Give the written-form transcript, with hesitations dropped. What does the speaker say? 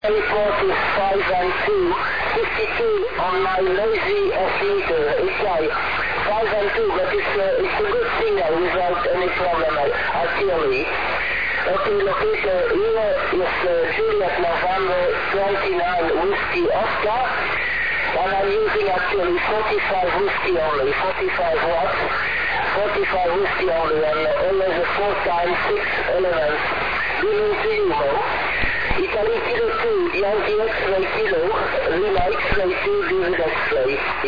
Report is 5 and 2, 52 on my lazy meter. It's like 5 and 2, but it's a good signal without any problem actually. Okay, location here is Juliet November 29 Whiskey Oscar, and I'm using actually 45 whiskey only, 45 watts, 45 whiskey only, and always a 4 times 6 elements. Beginning to you, Italy Kilo 2, Yankee X-Ray Kilo, Lima X-Ray 2, David X-Ray.